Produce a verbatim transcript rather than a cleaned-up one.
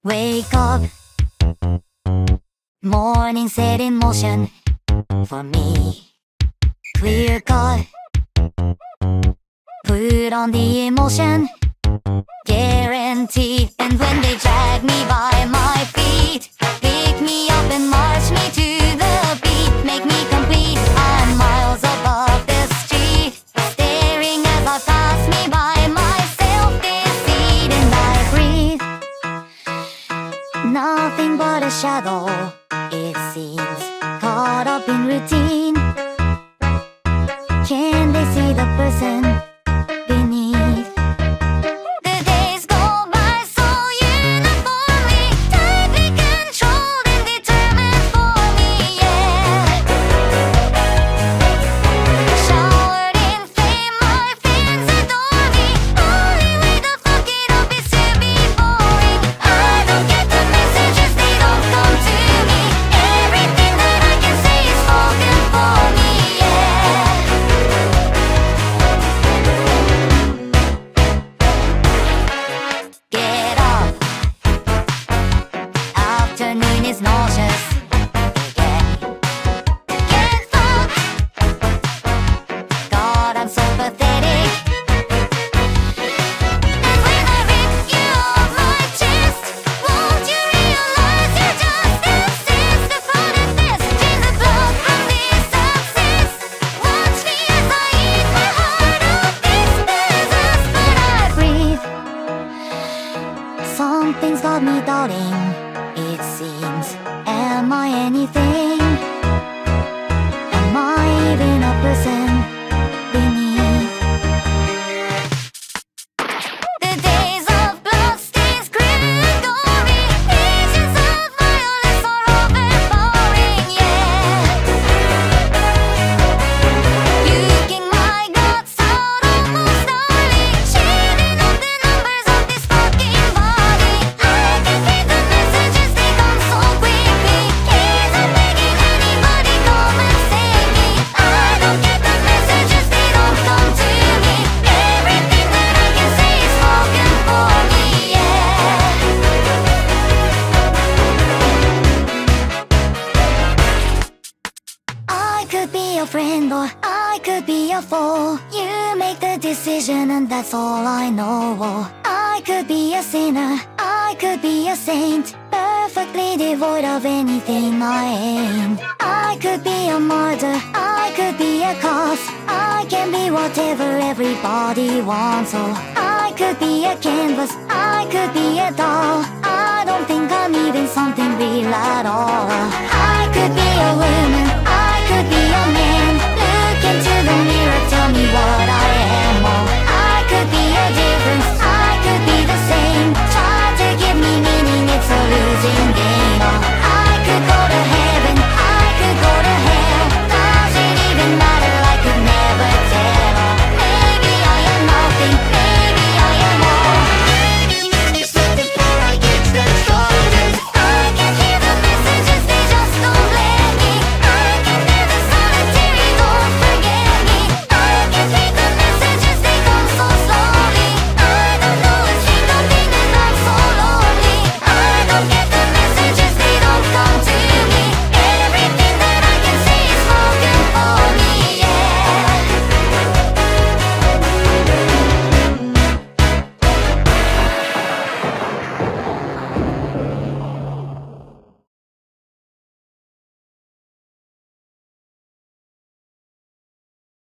Wake up, morning set in motion for me. Clear cut, put on the emotion, guaranteed. And when they drag me by my feet, pick me up and march me to the beat, make me complete. I'm miles above the street, staring as I pass me by, myself deceit, and I breathe. Nothing but a shadow, it seems, caught up in routine. Can they see the person beneath? The days go by so uniformly, tightly controlled and determined for me, yeah. Showered in fame, my fans adore me. Only way to fuck it up is to be boring. I don't get the messages, they don't come to me. Everything that I can say is spoken for me, yeah. Get up, afternoon is nauseous. Get, get fucked. God, I'm so pathetic. And when I rip you off my chest, won't you realize you're just a cyst? The thought of this, change the blood from this abscess. Watch me as I eat my heart of this business, but I breathe. Something's got me doubting, it seems. Am I anything? Am I even a person beneath? The days of bloodstains, cruel and gory, visions of violence are overpowering, yeah. Puking my guts out almost daily, shading up the numbers of this fucking body. I can read the messages, they come so quickly. Please, I'm begging anybody, come and save me. I don't get the messages, they don't come to me. Everything that I can say is spoken for me, yeah. I could be a friend or I could be a foe. You make the decision and that's all I know. I could be a sinner, I could be a saint, perfectly devoid of anything I ain't. I could be a martyr, I could be a cause. I can be whatever everybody wants. Oh, I could be a canvas, I could be a doll. I don't think I'm even something real at all. I could be a woman, I could be a man. Look into the mirror